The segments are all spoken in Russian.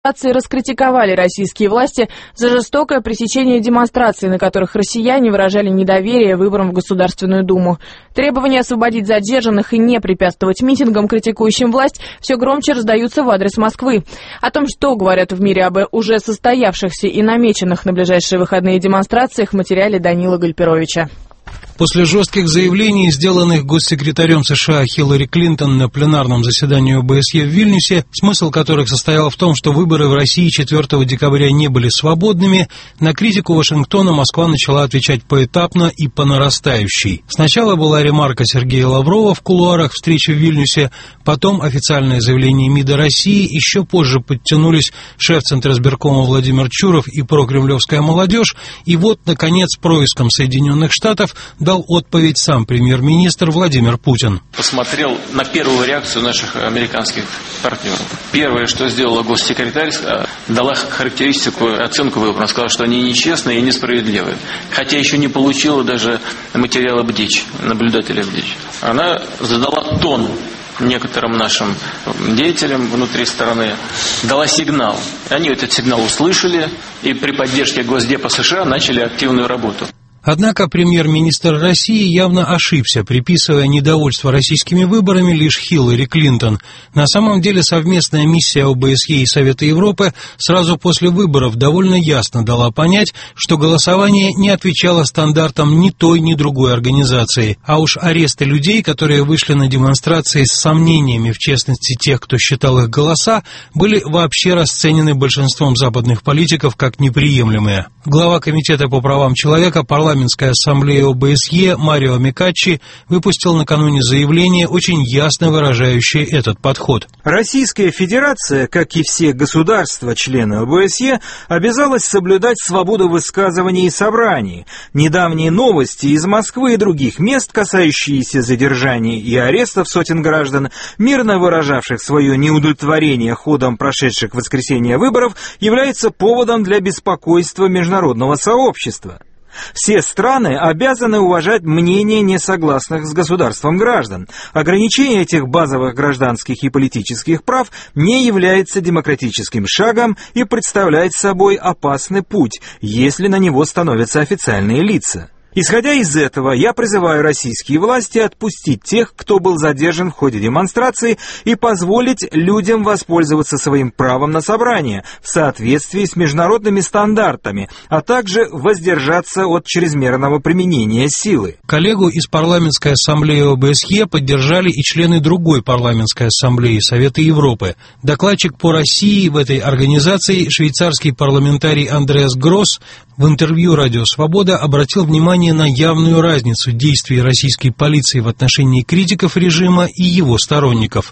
Раскритиковали российские власти за жестокое пресечение демонстраций, на которых россияне выражали недоверие выборам в Государственную Думу. Требования освободить задержанных и не препятствовать митингам, критикующим власть, все громче раздаются в адрес Москвы. О том, что говорят в мире об уже состоявшихся и намеченных на ближайшие выходные демонстрациях, в материале Данила Гальперовича. После жестких заявлений, сделанных госсекретарем США Хиллари Клинтон на пленарном заседании ОБСЕ в Вильнюсе, смысл которых состоял в том, что выборы в России 4 декабря не были свободными, на критику Вашингтона Москва начала отвечать поэтапно и по нарастающей. Сначала была ремарка Сергея Лаврова в кулуарах встречи в Вильнюсе, потом официальное заявление МИДа России, еще позже подтянулись шеф Центризбиркома Владимир Чуров и прокремлевская молодежь, и вот, наконец, происком Соединенных Штатов дал отповедь сам премьер-министр Владимир Путин. Посмотрел на первую реакцию наших американских партнеров. Первое, что сделала госсекретарь, дала характеристику, оценку выборам, сказала, что они нечестные и несправедливые. Хотя еще не получила даже материала БДИЧ, наблюдателя БДИЧ. Она задала тон некоторым нашим деятелям внутри страны, дала сигнал. Они этот сигнал услышали и при поддержке Госдепа США начали активную работу. Однако премьер-министр России явно ошибся, приписывая недовольство российскими выборами лишь Хиллари Клинтон. На самом деле совместная миссия ОБСЕ и Совета Европы сразу после выборов довольно ясно дала понять, что голосование не отвечало стандартам ни той, ни другой организации. А уж аресты людей, которые вышли на демонстрации с сомнениями в честности тех, кто считал их голоса, были вообще расценены большинством западных политиков как неприемлемые. Глава Комитета по правам человека Парламентской ассамблеи ОБСЕ Марио Микаччи выпустил накануне заявление, очень ясно выражающее этот подход. Российская Федерация, как и все государства-члены ОБСЕ, обязалась соблюдать свободу высказываний и собраний. Недавние новости из Москвы и других мест, касающиеся задержаний и арестов сотен граждан, мирно выражавших свое неудовлетворение ходом прошедших в воскресенье выборов, являются поводом для беспокойства международного сообщества. Все страны обязаны уважать мнение несогласных с государством граждан. Ограничение этих базовых гражданских и политических прав не является демократическим шагом и представляет собой опасный путь, если на него становятся официальные лица. Исходя из этого, я призываю российские власти отпустить тех, кто был задержан в ходе демонстрации, и позволить людям воспользоваться своим правом на собрание в соответствии с международными стандартами, а также воздержаться от чрезмерного применения силы. Коллегу из парламентской ассамблеи ОБСЕ поддержали и члены другой парламентской ассамблеи Совета Европы. Докладчик по России в этой организации, швейцарский парламентарий Андреас Гросс, в интервью «Радио Свобода» обратил внимание на явную разницу действий российской полиции в отношении критиков режима и его сторонников.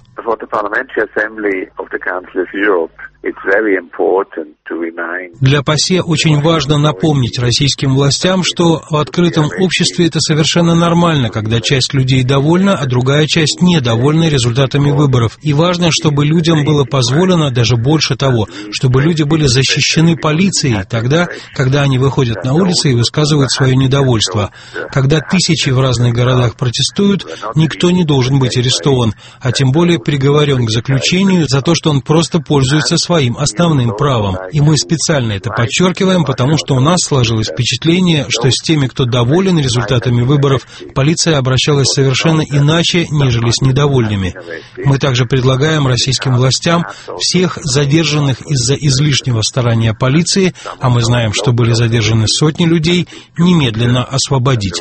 Для ПАСЕ очень важно напомнить российским властям, что в открытом обществе это совершенно нормально, когда часть людей довольна, а другая часть недовольна результатами выборов. И важно, чтобы людям было позволено, даже больше того, чтобы люди были защищены полицией тогда, когда они выходят на улицы и высказывают свое недовольство. Когда тысячи в разных городах протестуют, никто не должен быть арестован, а тем более приговорен к заключению за то, что он просто пользуется своим основным правом. И мы специально это подчеркиваем, потому что у нас сложилось впечатление, что с теми, кто доволен результатами выборов, полиция обращалась совершенно иначе, нежели с недовольными. Мы также предлагаем российским властям всех задержанных из-за излишнего старания полиции, а мы знаем, что были задержаны сотни людей, немедленно освободить.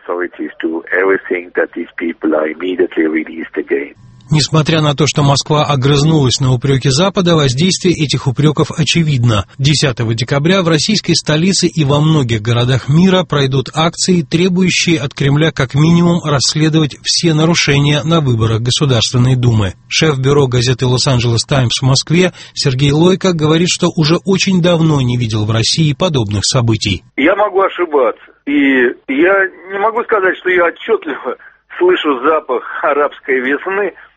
Несмотря на то, что Москва огрызнулась на упреки Запада, воздействие этих упреков очевидно. 10 декабря в российской столице и во многих городах мира пройдут акции, требующие от Кремля как минимум расследовать все нарушения на выборах Государственной Думы. Шеф бюро газеты «Лос-Анджелес Таймс» в Москве Сергей Лойко говорит, что уже очень давно не видел в России подобных событий. Я могу ошибаться, и я не могу сказать, что я отчетливо слышу запах арабской весны,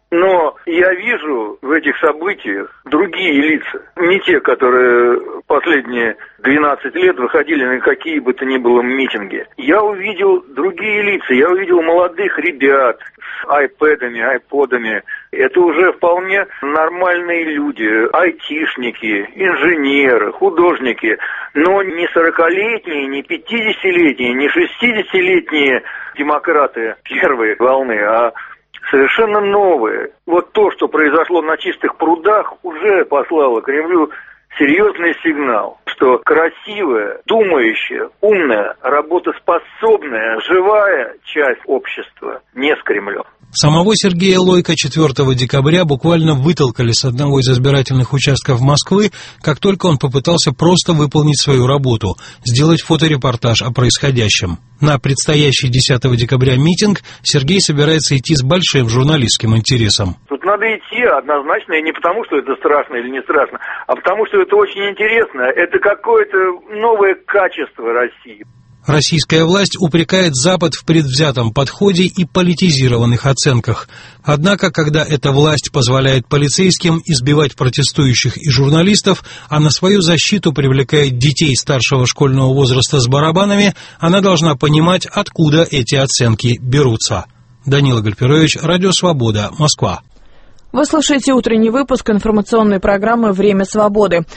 Но я вижу в этих событиях другие лица. Не те, которые последние 12 лет выходили на какие бы то ни было митинги. Я увидел другие лица. Я увидел молодых ребят с айпэдами, айподами. Это уже вполне нормальные люди. Айтишники, инженеры, художники. Но не 40-летние, не 50-летние, не 60-летние демократы первой волны, а совершенно новые. Вот то, что произошло на Чистых прудах, уже послало Кремлю серьезный сигнал, что красивая, думающая, умная, работоспособная, живая часть общества не с Кремлем. Самого Сергея Лойко 4 декабря буквально вытолкали с одного из избирательных участков Москвы, как только он попытался просто выполнить свою работу – сделать фоторепортаж о происходящем. На предстоящий 10 декабря митинг Сергей собирается идти с большим журналистским интересом. Тут надо идти однозначно, и не потому, что это страшно или не страшно, а потому, что это очень интересно. Это какое-то новое качество России. Российская власть упрекает Запад в предвзятом подходе и политизированных оценках. Однако, когда эта власть позволяет полицейским избивать протестующих и журналистов, а на свою защиту привлекает детей старшего школьного возраста с барабанами, она должна понимать, откуда эти оценки берутся. Данила Гальперович, Радио Свобода, Москва. Вы слушаете утренний выпуск информационной программы «Время свободы».